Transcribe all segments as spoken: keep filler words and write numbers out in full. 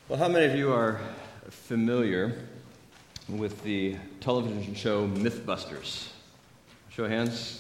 Well, how many of you are familiar with the television show Mythbusters? Show of hands.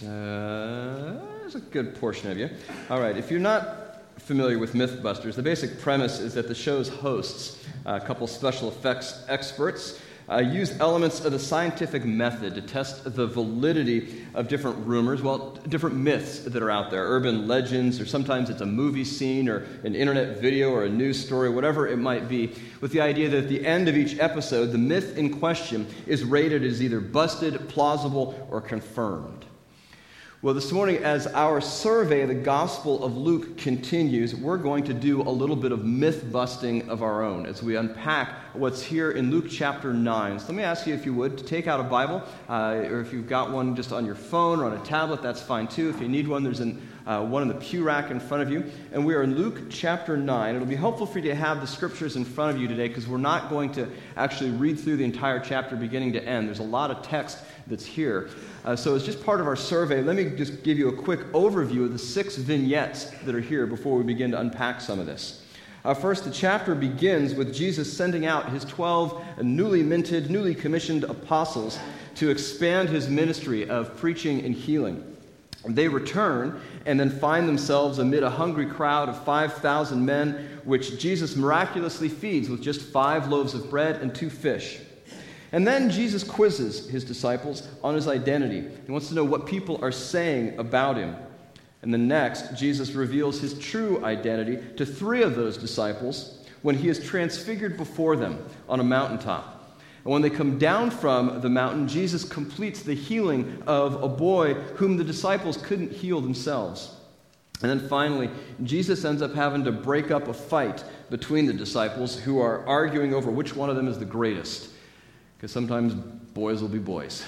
Uh, there's a good portion of you. All right, if you're not familiar with Mythbusters, the basic premise is that the show's hosts, a couple special effects experts, Uh, use elements of the scientific method to test the validity of different rumors, well, different myths that are out there, urban legends, or sometimes it's a movie scene or an internet video or a news story, whatever it might be, with the idea that at the end of each episode, the myth in question is rated as either busted, plausible, or confirmed. Well, this morning, as our survey of the Gospel of Luke continues, we're going to do a little bit of myth-busting of our own as we unpack what's here in Luke chapter nine. So let me ask you, if you would, to take out a Bible, uh, or if you've got one just on your phone or on a tablet, that's fine too. If you need one, there's an, uh, one in the pew rack in front of you. And we are in Luke chapter nine. It'll be helpful for you to have the scriptures in front of you today because we're not going to actually read through the entire chapter beginning to end. There's a lot of text that's here. Uh, so as just part of our survey, let me just give you a quick overview of the six vignettes that are here before we begin to unpack some of this. Uh, first, the chapter begins with Jesus sending out his twelve newly minted, newly commissioned apostles to expand his ministry of preaching and healing. They return and then find themselves amid a hungry crowd of five thousand men, which Jesus miraculously feeds with just five loaves of bread and two fish. And then Jesus quizzes his disciples on his identity. He wants to know what people are saying about him. And then next, Jesus reveals his true identity to three of those disciples when he is transfigured before them on a mountaintop. And when they come down from the mountain, Jesus completes the healing of a boy whom the disciples couldn't heal themselves. And then finally, Jesus ends up having to break up a fight between the disciples who are arguing over which one of them is the greatest. Because sometimes boys will be boys.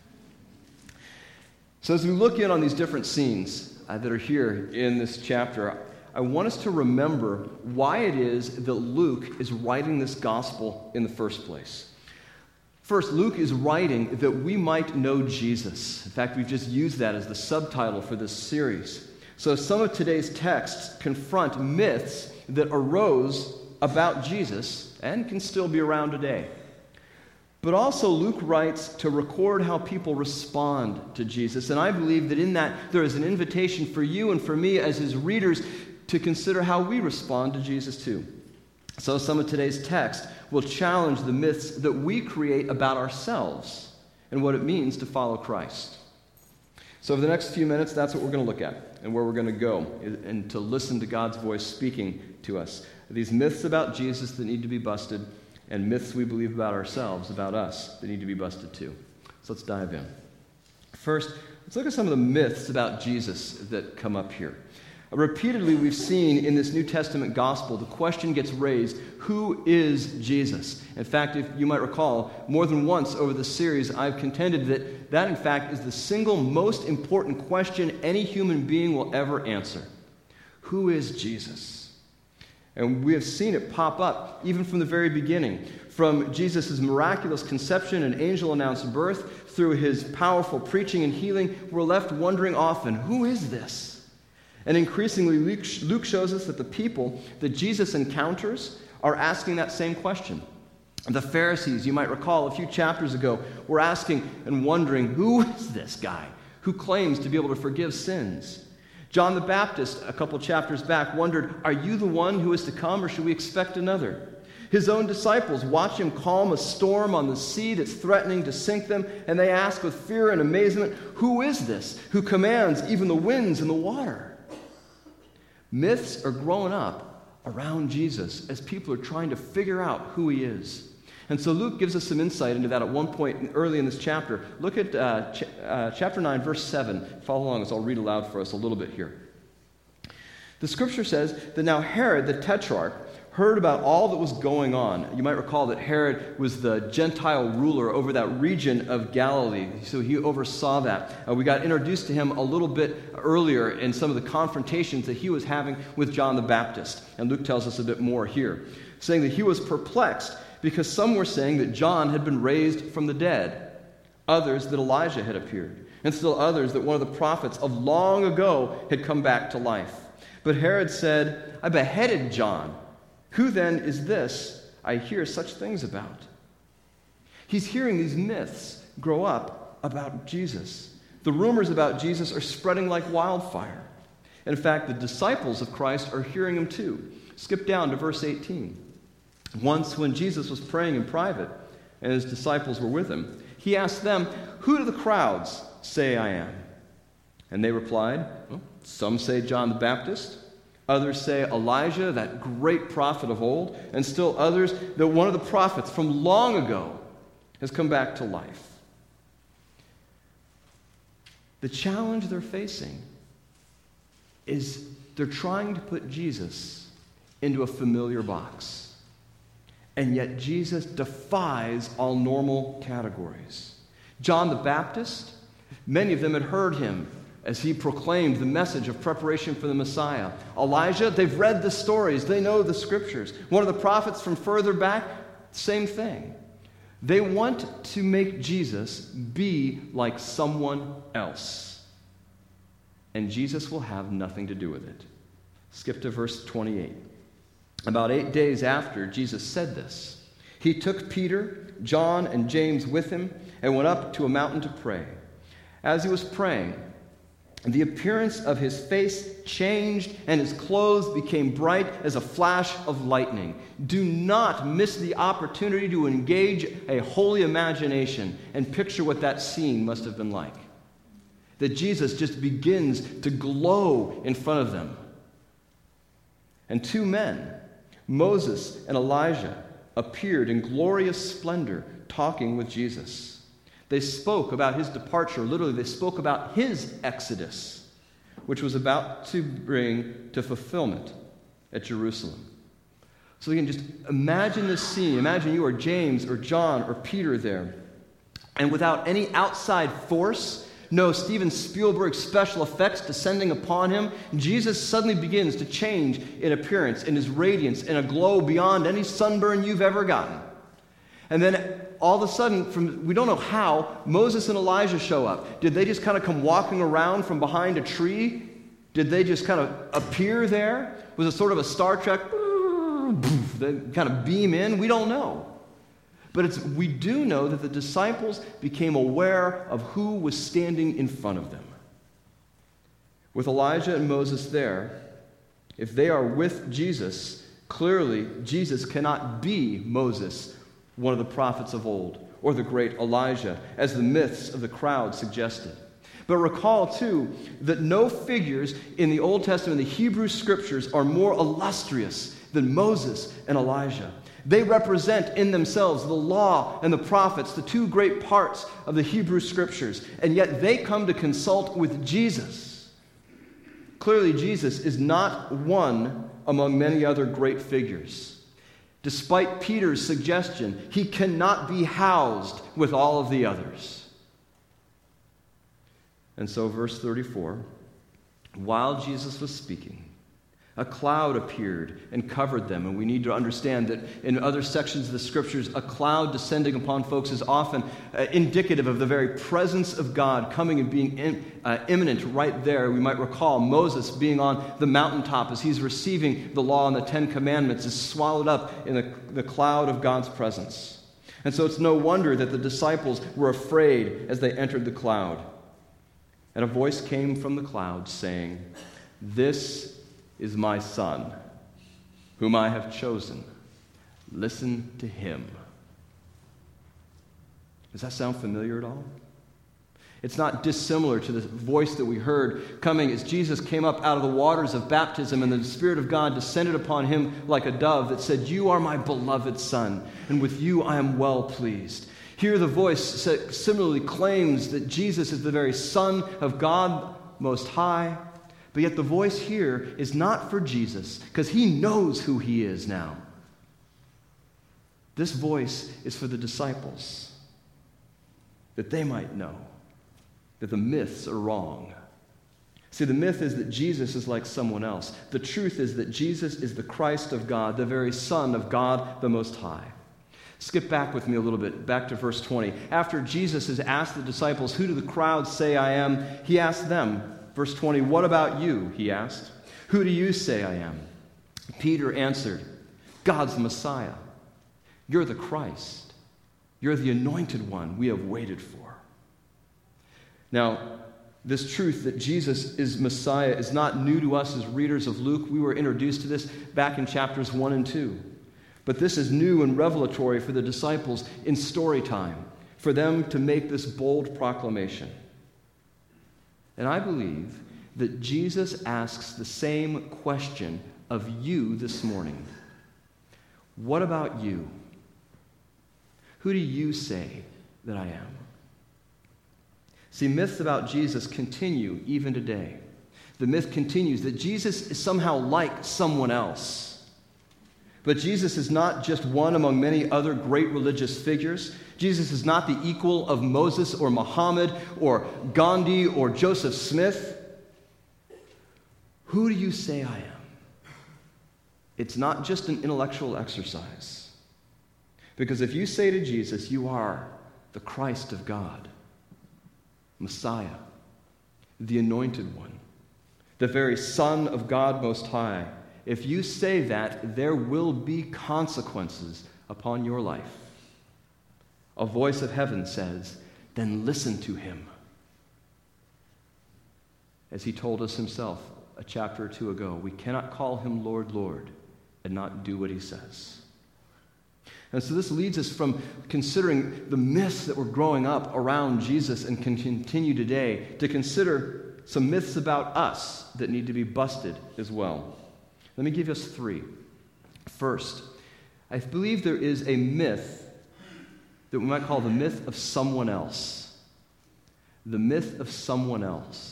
So as we look in on these different scenes uh, that are here in this chapter, I want us to remember why it is that Luke is writing this gospel in the first place. First, Luke is writing that we might know Jesus. In fact, we've just used that as the subtitle for this series. So some of today's texts confront myths that arose about Jesus and can still be around today. But also Luke writes to record how people respond to Jesus. And I believe that in that there is an invitation for you and for me as his readers to consider how we respond to Jesus too. So some of today's text will challenge the myths that we create about ourselves and what it means to follow Christ. So over the next few minutes, that's what we're going to look at and where we're going to go, and to listen to God's voice speaking to us. These myths about Jesus that need to be busted, and myths we believe about ourselves, about us, that need to be busted too. So let's dive in. First, let's look at some of the myths about Jesus that come up here. Repeatedly, we've seen in this New Testament gospel, the question gets raised, who is Jesus? In fact, if you might recall, more than once over the series, I've contended that that, in fact, is the single most important question any human being will ever answer. Who is Jesus? And we have seen it pop up even from the very beginning. From Jesus' miraculous conception and angel-announced birth through his powerful preaching and healing, we're left wondering often, who is this? And increasingly, Luke shows us that the people that Jesus encounters are asking that same question. The Pharisees, you might recall a few chapters ago, were asking and wondering, who is this guy who claims to be able to forgive sins? John the Baptist, a couple chapters back, wondered, are you the one who is to come, or should we expect another? His own disciples watch him calm a storm on the sea that's threatening to sink them, and they ask with fear and amazement, who is this who commands even the winds and the water? Myths are growing up around Jesus as people are trying to figure out who he is. And so Luke gives us some insight into that at one point early in this chapter. Look at uh, ch- uh, chapter nine, verse seven. Follow along as I'll read aloud for us a little bit here. The scripture says that now Herod the Tetrarch heard about all that was going on. You might recall that Herod was the Gentile ruler over that region of Galilee, so he oversaw that. Uh, we got introduced to him a little bit earlier in some of the confrontations that he was having with John the Baptist. And Luke tells us a bit more here, saying that he was perplexed because some were saying that John had been raised from the dead, others that Elijah had appeared, and still others that one of the prophets of long ago had come back to life. But Herod said, I beheaded John. Who then is this I hear such things about. He's hearing these myths grow up about Jesus. The rumors about Jesus are spreading like wildfire. In fact, the disciples of Christ are hearing him too. Skip down to verse eighteen. Once when Jesus was praying in private and his disciples were with him, he asked them, "Who do the crowds say I am?" And they replied, well, "Some say John the Baptist, others say Elijah, that great prophet of old, and still others that one of the prophets from long ago has come back to life." The challenge they're facing is they're trying to put Jesus into a familiar box. And yet Jesus defies all normal categories. John the Baptist, many of them had heard him as he proclaimed the message of preparation for the Messiah. Elijah, they've read the stories, they know the scriptures. One of the prophets from further back, same thing. They want to make Jesus be like someone else. And Jesus will have nothing to do with it. Skip to verse twenty-eight. About eight days after Jesus said this, he took Peter, John, and James with him and went up to a mountain to pray. As he was praying, the appearance of his face changed and his clothes became bright as a flash of lightning. Do not miss the opportunity to engage a holy imagination and picture what that scene must have been like. That Jesus just begins to glow in front of them. And two men, Moses and Elijah, appeared in glorious splendor talking with Jesus. They spoke about his departure. Literally, they spoke about his exodus, which was about to bring to fulfillment at Jerusalem. So you can just imagine this scene. Imagine you are James or John or Peter there. And without any outside force, no Steven Spielberg special effects descending upon him, Jesus suddenly begins to change in appearance, in his radiance, in a glow beyond any sunburn you've ever gotten. And then all of a sudden, from we don't know how, Moses and Elijah show up. Did they just kind of come walking around from behind a tree? Did they just kind of appear there? Was it sort of a Star Trek? They kind of beam in? We don't know. But it's, we do know that the disciples became aware of who was standing in front of them. With Elijah and Moses there, if they are with Jesus, clearly Jesus cannot be Moses, one of the prophets of old, or the great Elijah, as the myths of the crowd suggested. But recall, too, that no figures in the Old Testament, the Hebrew Scriptures, are more illustrious than Moses and Elijah. They represent in themselves the law and the prophets, the two great parts of the Hebrew Scriptures, and yet they come to consult with Jesus. Clearly, Jesus is not one among many other great figures. Despite Peter's suggestion, he cannot be housed with all of the others. And so, verse thirty-four, while Jesus was speaking, a cloud appeared and covered them. And we need to understand that in other sections of the Scriptures, a cloud descending upon folks is often uh, indicative of the very presence of God coming and being in, uh, imminent right there. We might recall Moses being on the mountaintop as he's receiving the law and the Ten Commandments is swallowed up in the, the cloud of God's presence. And so it's no wonder that the disciples were afraid as they entered the cloud. And a voice came from the cloud saying, "This is my Son, whom I have chosen. Listen to him." Does that sound familiar at all? It's not dissimilar to the voice that we heard coming as Jesus came up out of the waters of baptism and the Spirit of God descended upon him like a dove that said, "You are my beloved Son, and with you I am well pleased." Here the voice similarly claims that Jesus is the very Son of God Most High. But yet the voice here is not for Jesus, because he knows who he is now. This voice is for the disciples, that they might know that the myths are wrong. See, the myth is that Jesus is like someone else. The truth is that Jesus is the Christ of God, the very Son of God the Most High. Skip back with me a little bit, back to verse twenty. After Jesus has asked the disciples, "Who do the crowds say I am?" he asked them, verse twenty, "What about you?" he asked. "Who do you say I am?" Peter answered, "God's the Messiah." You're the Christ. You're the anointed one we have waited for. Now, this truth that Jesus is Messiah is not new to us as readers of Luke. We were introduced to this back in chapters one and two. But this is new and revelatory for the disciples in story time, for them to make this bold proclamation. And I believe that Jesus asks the same question of you this morning. What about you? Who do you say that I am? See, myths about Jesus continue even today. The myth continues that Jesus is somehow like someone else. But Jesus is not just one among many other great religious figures. Jesus is not the equal of Moses or Muhammad or Gandhi or Joseph Smith. Who do you say I am? It's not just an intellectual exercise. Because if you say to Jesus, you are the Christ of God, Messiah, the anointed one, the very Son of God Most High, if you say that, there will be consequences upon your life. A voice of heaven says, then listen to him. As he told us himself a chapter or two ago, we cannot call him Lord, Lord, and not do what he says. And so this leads us from considering the myths that were growing up around Jesus and can continue today to consider some myths about us that need to be busted as well. Let me give us three. First, I believe there is a myth that we might call the myth of someone else. The myth of someone else.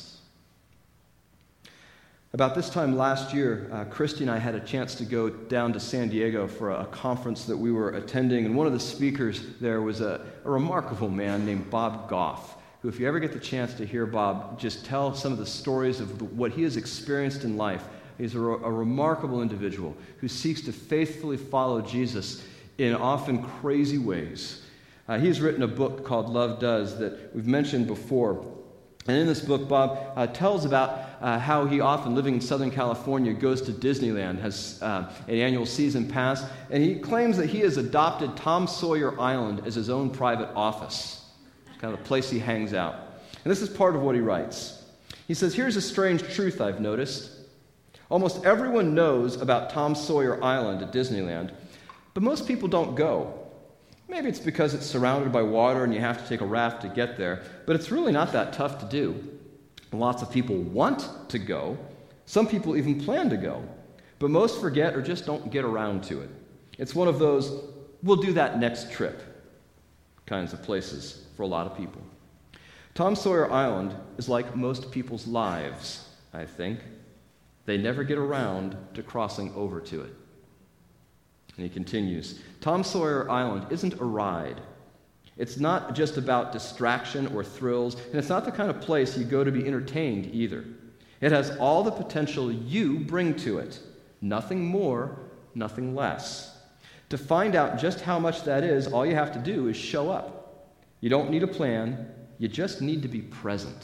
About this time last year, uh, Christy and I had a chance to go down to San Diego for a, a conference that we were attending, and one of the speakers there was a, a remarkable man named Bob Goff, who, if you ever get the chance to hear Bob just tell some of the stories of the, what he has experienced in life, he's a, a remarkable individual who seeks to faithfully follow Jesus in often crazy ways. Uh, he's written a book called Love Does that we've mentioned before. And in this book, Bob uh, tells about uh, how he often, living in Southern California, goes to Disneyland, has uh, an annual season pass, and he claims that he has adopted Tom Sawyer Island as his own private office. It's kind of the place he hangs out. And this is part of what he writes. He says, here's a strange truth I've noticed. Almost everyone knows about Tom Sawyer Island at Disneyland, but most people don't go. Maybe it's because it's surrounded by water and you have to take a raft to get there, but it's really not that tough to do. Lots of people want to go. Some people even plan to go, but most forget or just don't get around to it. It's one of those, we'll do that next trip kinds of places for a lot of people. Tom Sawyer Island is like most people's lives, I think. They never get around to crossing over to it. And he continues, Tom Sawyer Island isn't a ride. It's not just about distraction or thrills, and it's not the kind of place you go to be entertained either. It has all the potential you bring to it. Nothing more, nothing less. To find out just how much that is, all you have to do is show up. You don't need a plan, you just need to be present.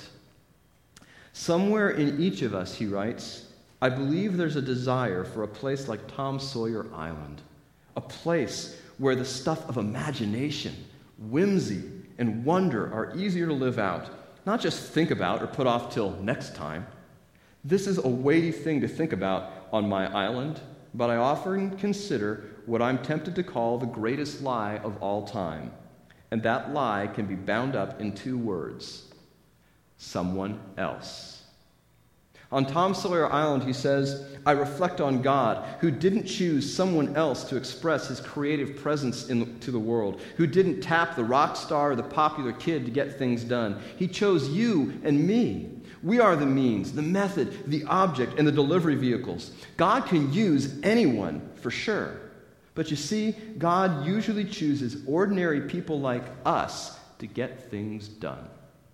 Somewhere in each of us, he writes, I believe there's a desire for a place like Tom Sawyer Island. A place where the stuff of imagination, whimsy, and wonder are easier to live out, not just think about or put off till next time. This is a weighty thing to think about on my island, but I often consider what I'm tempted to call the greatest lie of all time. And that lie can be bound up in two words: someone else. On Tom Sawyer Island, he says, I reflect on God, who didn't choose someone else to express his creative presence in, to the world, who didn't tap the rock star or the popular kid to get things done. He chose you and me. We are the means, the method, the object, and the delivery vehicles. God can use anyone, for sure. But you see, God usually chooses ordinary people like us to get things done.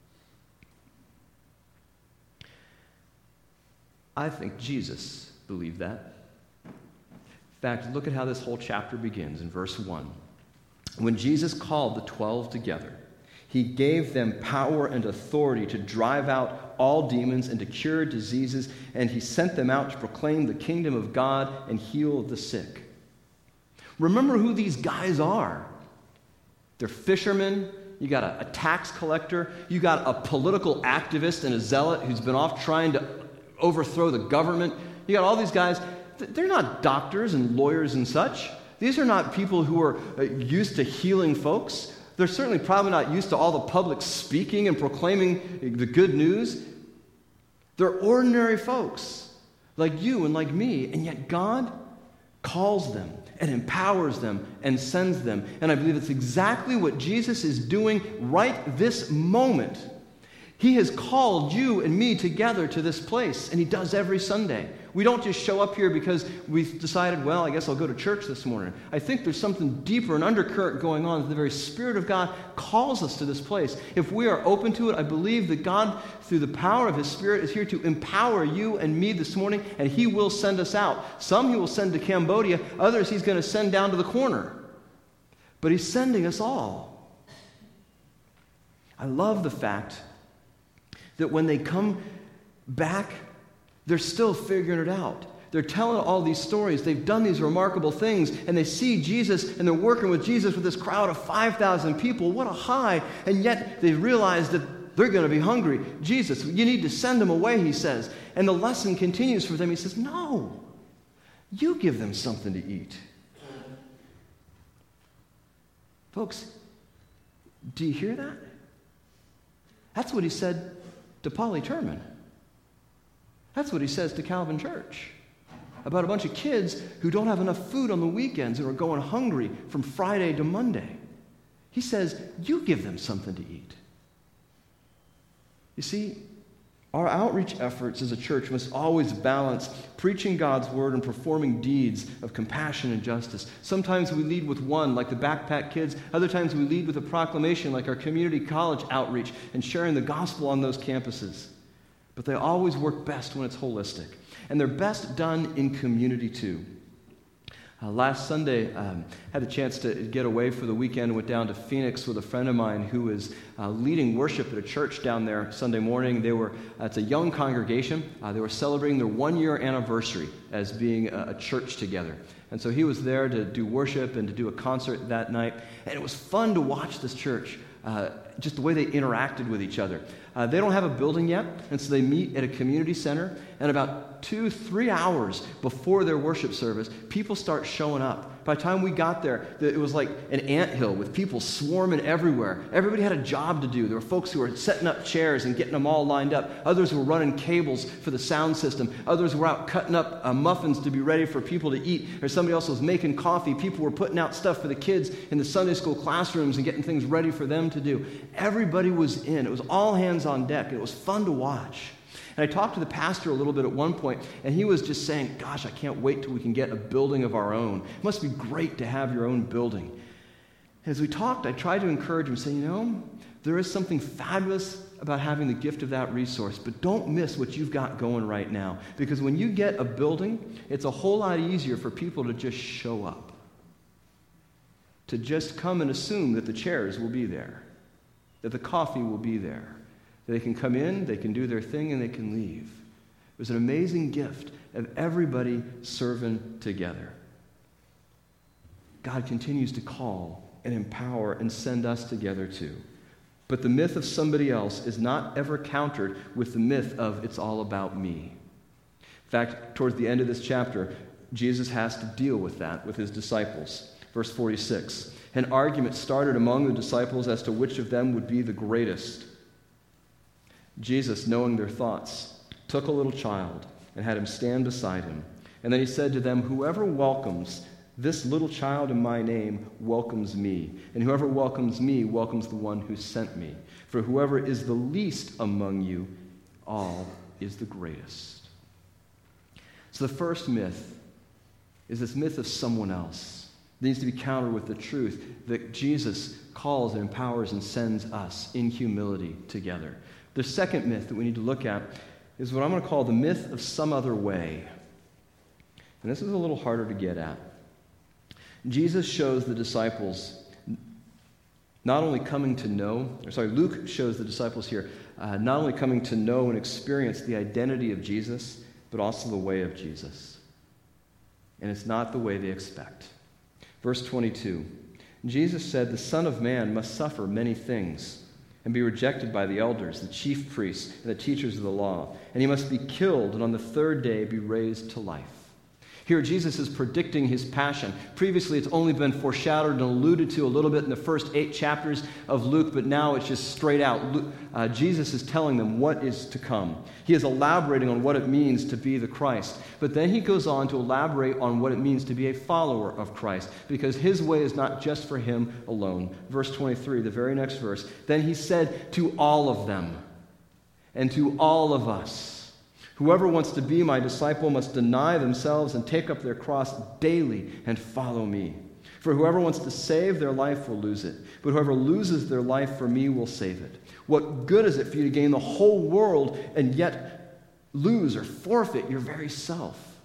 I think Jesus believed that. In fact, look at how this whole chapter begins in verse one. When Jesus called the twelve together, he gave them power and authority to drive out all demons and to cure diseases, and he sent them out to proclaim the kingdom of God and heal the sick. Remember who these guys are. They're fishermen. You got a, a tax collector. You got a political activist and a zealot who's been off trying to overthrow the government. You got all these guys. They're not doctors and lawyers and such. These are not people who are used to healing folks. They're certainly probably not used to all the public speaking and proclaiming the good news. They're ordinary folks like you and like me, and yet God calls them and empowers them and sends them. And I believe it's exactly what Jesus is doing right this moment. He has called you and me together to this place, and he does every Sunday. We don't just show up here because we've decided, well, I guess I'll go to church this morning. I think there's something deeper, an undercurrent going on. The very Spirit of God calls us to this place. If we are open to it, I believe that God, through the power of his Spirit, is here to empower you and me this morning, and he will send us out. Some he will send to Cambodia, others he's going to send down to the corner. But he's sending us all. I love the fact that when they come back, they're still figuring it out. They're telling all these stories. They've done these remarkable things, and they see Jesus, and they're working with Jesus with this crowd of five thousand people. What a high! And yet they realize that they're going to be hungry. Jesus, you need to send them away, he says. And the lesson continues for them. He says, no, you give them something to eat. Folks, do you hear that? That's what he said to Polly Turman. That's what he says to Calvin Church about a bunch of kids who don't have enough food on the weekends and are going hungry from Friday to Monday. He says, you give them something to eat. You see, our outreach efforts as a church must always balance preaching God's word and performing deeds of compassion and justice. Sometimes we lead with one, like the Backpack Kids. Other times we lead with a proclamation, like our community college outreach and sharing the gospel on those campuses. But they always work best when it's holistic. And they're best done in community too. Uh, last Sunday, um, had a chance to get away for the weekend, went down to Phoenix with a friend of mine who was uh, leading worship at a church down there Sunday morning. They were, uh, it's a young congregation. Uh, they were celebrating their one-year anniversary as being a, a church together. And so he was there to do worship and to do a concert that night. And it was fun to watch this church, uh, just the way they interacted with each other. Uh, they don't have a building yet, and so they meet at a community center, and about two, three hours before their worship service, people start showing up. By the time we got there, it was like an anthill with people swarming everywhere. Everybody had a job to do. There were folks who were setting up chairs and getting them all lined up. Others were running cables for the sound system. Others were out cutting up uh, muffins to be ready for people to eat. Or somebody else was making coffee. People were putting out stuff for the kids in the Sunday school classrooms and getting things ready for them to do. Everybody was in. It was all hands on deck. It was fun to watch. And I talked to the pastor a little bit at one point, and he was just saying, gosh, I can't wait till we can get a building of our own. It must be great to have your own building. And as we talked, I tried to encourage him, saying, you know, there is something fabulous about having the gift of that resource, but don't miss what you've got going right now. Because when you get a building, it's a whole lot easier for people to just show up, to just come and assume that the chairs will be there, that the coffee will be there. They can come in, they can do their thing, and they can leave. It was an amazing gift of everybody serving together. God continues to call and empower and send us together too. But the myth of somebody else is not ever countered with the myth of it's all about me. In fact, towards the end of this chapter, Jesus has to deal with that with his disciples. Verse forty-six, an argument started among the disciples as to which of them would be the greatest. Jesus, knowing their thoughts, took a little child and had him stand beside him. And then he said to them, whoever welcomes this little child in my name welcomes me. And whoever welcomes me welcomes the one who sent me. For whoever is the least among you all is the greatest. So the first myth is this myth of someone else. It needs to be countered with the truth that Jesus calls and empowers and sends us in humility together. The second myth that we need to look at is what I'm going to call the myth of some other way. And this is a little harder to get at. Jesus shows the disciples not only coming to know, or sorry, Luke shows the disciples here uh, not only coming to know and experience the identity of Jesus, but also the way of Jesus. And it's not the way they expect. Verse twenty-two, Jesus said, "The Son of Man must suffer many things and be rejected by the elders, the chief priests, and the teachers of the law, and he must be killed and on the third day be raised to life." Here, Jesus is predicting his passion. Previously, it's only been foreshadowed and alluded to a little bit in the first eight chapters of Luke, but now it's just straight out. Luke, uh, Jesus is telling them what is to come. He is elaborating on what it means to be the Christ. But then he goes on to elaborate on what it means to be a follower of Christ, because his way is not just for him alone. Verse twenty-three, the very next verse, "Then he said to all of them and to all of us, 'Whoever wants to be my disciple must deny themselves and take up their cross daily and follow me. For whoever wants to save their life will lose it, but whoever loses their life for me will save it. What good is it for you to gain the whole world and yet lose or forfeit your very self?'"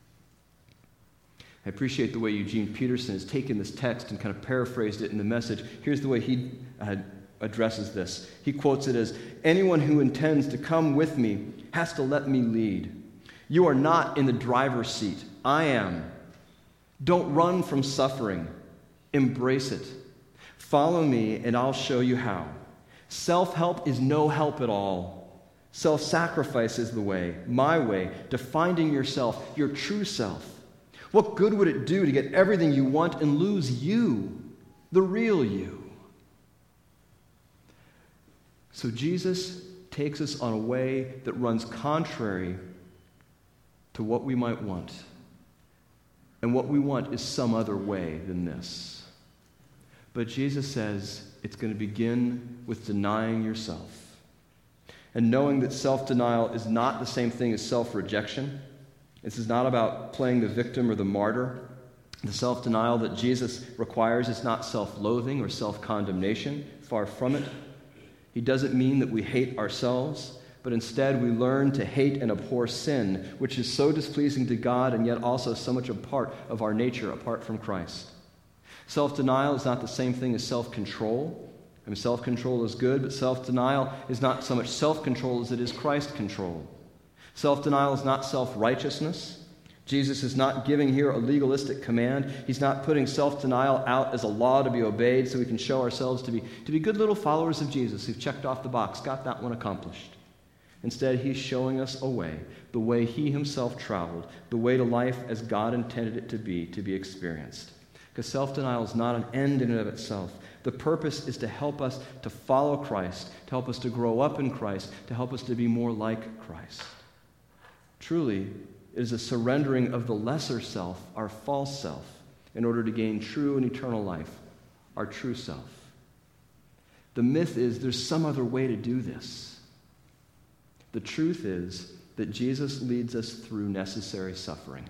I appreciate the way Eugene Peterson has taken this text and kind of paraphrased it in the Message. Here's the way he uh, addresses this. He quotes it as, "Anyone who intends to come with me has to let me lead. You are not in the driver's seat. I am. Don't run from suffering. Embrace it. Follow me and I'll show you how. Self-help is no help at all. Self-sacrifice is the way, my way, to finding yourself, your true self. What good would it do to get everything you want and lose you, the real you?" So Jesus takes us on a way that runs contrary to what we might want. And what we want is some other way than this. But Jesus says it's going to begin with denying yourself. And knowing that self-denial is not the same thing as self-rejection. This is not about playing the victim or the martyr. The self-denial that Jesus requires is not self-loathing or self-condemnation. Far from it. He doesn't mean that we hate ourselves, but instead we learn to hate and abhor sin, which is so displeasing to God and yet also so much a part of our nature apart from Christ. Self-denial is not the same thing as self-control. I mean, self-control is good, but self-denial is not so much self-control as it is Christ control. Self-denial is not self-righteousness. Jesus is not giving here a legalistic command. He's not putting self-denial out as a law to be obeyed so we can show ourselves to be, to be good little followers of Jesus who've checked off the box, got that one accomplished. Instead, he's showing us a way, the way he himself traveled, the way to life as God intended it to be, to be experienced. Because self-denial is not an end in and of itself. The purpose is to help us to follow Christ, to help us to grow up in Christ, to help us to be more like Christ. Truly, it is a surrendering of the lesser self, our false self, in order to gain true and eternal life, our true self. The myth is there's some other way to do this. The truth is that Jesus leads us through necessary suffering.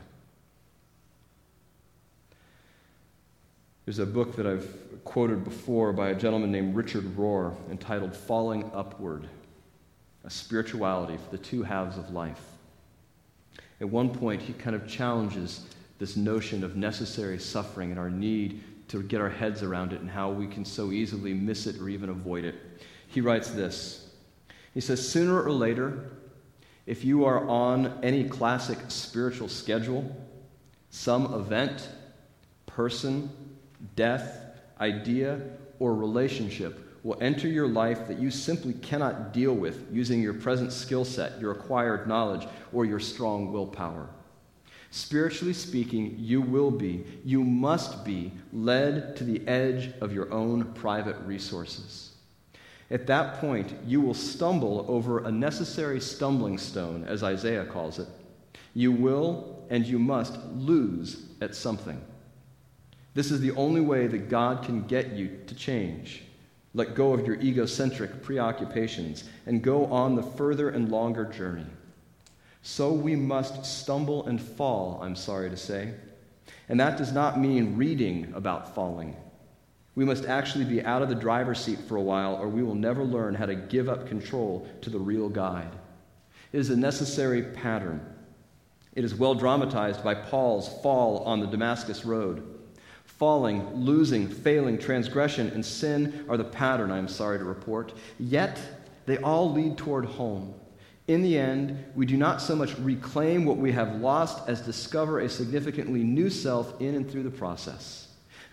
There's a book that I've quoted before by a gentleman named Richard Rohr entitled Falling Upward, a Spirituality for the Two Halves of Life. At one point, he kind of challenges this notion of necessary suffering and our need to get our heads around it and how we can so easily miss it or even avoid it. He writes this. He says, "Sooner or later, if you are on any classic spiritual schedule, some event, person, death, idea, or relationship will enter your life that you simply cannot deal with using your present skill set, your acquired knowledge, or your strong willpower. Spiritually speaking, you will be, you must be, led to the edge of your own private resources. At that point, you will stumble over a necessary stumbling stone, as Isaiah calls it. You will and you must lose at something. This is the only way that God can get you to change. Let go of your egocentric preoccupations and go on the further and longer journey. So we must stumble and fall, I'm sorry to say. And that does not mean reading about falling. We must actually be out of the driver's seat for a while, or we will never learn how to give up control to the real guide. It is a necessary pattern. It is well dramatized by Paul's fall on the Damascus Road. Falling, losing, failing, transgression, and sin are the pattern, I am sorry to report. Yet, they all lead toward home. In the end, we do not so much reclaim what we have lost as discover a significantly new self in and through the process.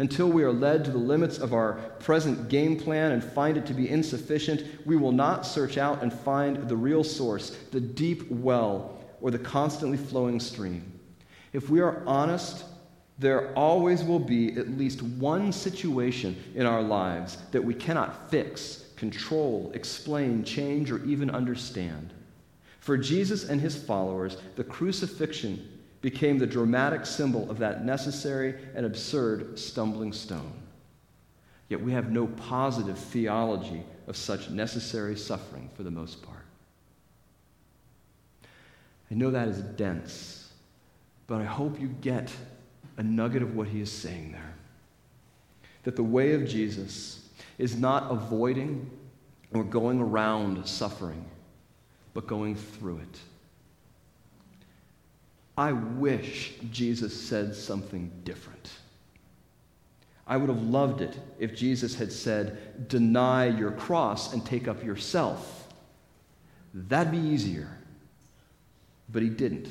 Until we are led to the limits of our present game plan and find it to be insufficient, we will not search out and find the real source, the deep well, or the constantly flowing stream. If we are honest, there always will be at least one situation in our lives that we cannot fix, control, explain, change, or even understand. For Jesus and his followers, the crucifixion became the dramatic symbol of that necessary and absurd stumbling stone. Yet we have no positive theology of such necessary suffering for the most part. I know that is dense, but I hope you get a nugget of what he is saying there. That the way of Jesus is not avoiding or going around suffering, but going through it. I wish Jesus said something different. I would have loved it if Jesus had said, deny your cross and take up yourself. That'd be easier. But he didn't.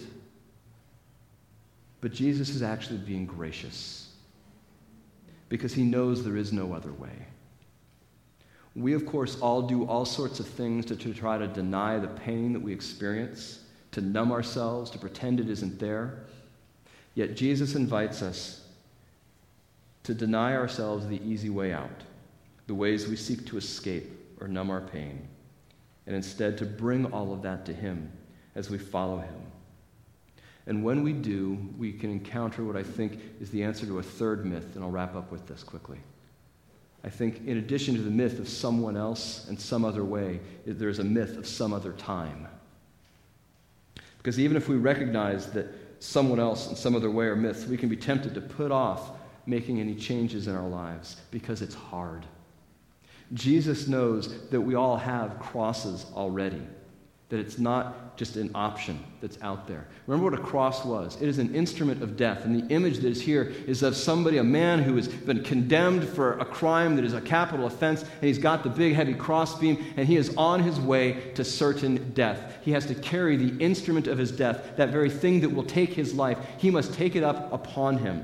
But Jesus is actually being gracious because he knows there is no other way. We, of course, all do all sorts of things to, to try to deny the pain that we experience, to numb ourselves, to pretend it isn't there. Yet Jesus invites us to deny ourselves the easy way out, the ways we seek to escape or numb our pain, and instead to bring all of that to him as we follow him. And when we do, we can encounter what I think is the answer to a third myth, and I'll wrap up with this quickly. I think in addition to the myth of someone else and some other way, there's a myth of some other time. Because even if we recognize that someone else and some other way are myths, we can be tempted to put off making any changes in our lives because it's hard. Jesus knows that we all have crosses already, that it's not just an option that's out there. Remember what a cross was. It is an instrument of death. And the image that is here is of somebody, a man who has been condemned for a crime that is a capital offense, and he's got the big heavy crossbeam, and he is on his way to certain death. He has to carry the instrument of his death, that very thing that will take his life. He must take it up upon him.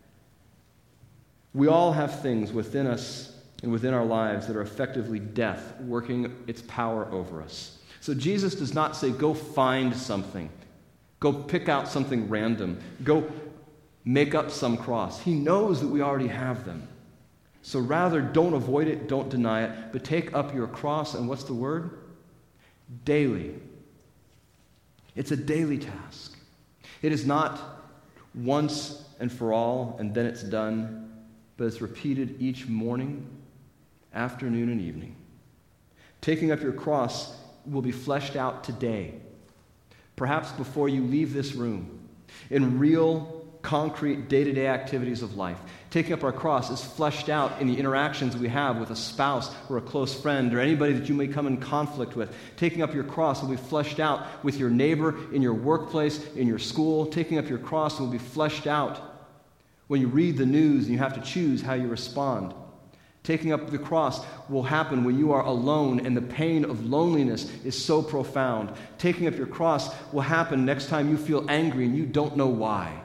We all have things within us and within our lives that are effectively death working its power over us. So Jesus does not say, go find something. Go pick out something random. Go make up some cross. He knows that we already have them. So rather, don't avoid it, don't deny it, but take up your cross, and what's the word? Daily. It's a daily task. It is not once and for all, and then it's done, but it's repeated each morning, afternoon, and evening. Taking up your cross will be fleshed out today, perhaps before you leave this room, in real, concrete, day-to-day activities of life. Taking up our cross is fleshed out in the interactions we have with a spouse or a close friend or anybody that you may come in conflict with. Taking up your cross will be fleshed out with your neighbor, in your workplace, in your school. Taking up your cross will be fleshed out when you read the news and you have to choose how you respond. Taking up the cross will happen when you are alone and the pain of loneliness is so profound. Taking up your cross will happen next time you feel angry and you don't know why.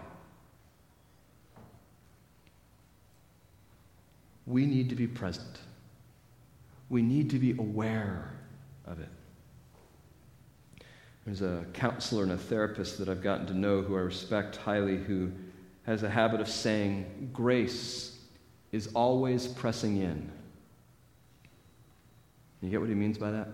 We need to be present. We need to be aware of it. There's a counselor and a therapist that I've gotten to know who I respect highly who has a habit of saying, grace is always pressing in. You get what he means by that?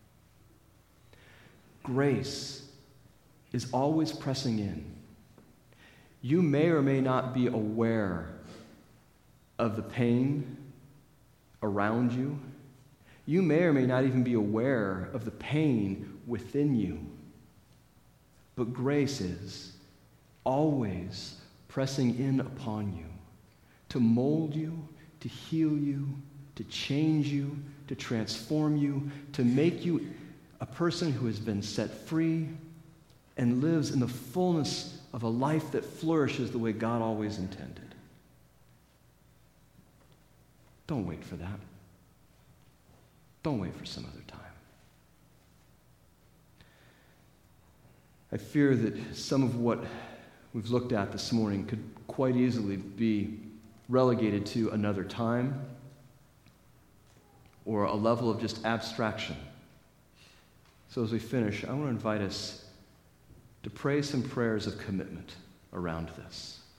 Grace is always pressing in. You may or may not be aware of the pain around you. You may or may not even be aware of the pain within you. But grace is always pressing in upon you, to mold you, to heal you, to change you, to transform you, to make you a person who has been set free and lives in the fullness of a life that flourishes the way God always intended. Don't wait for that. Don't wait for some other time. I fear that some of what we've looked at this morning could quite easily be relegated to another time or a level of just abstraction. So as we finish, I want to invite us to pray some prayers of commitment around this.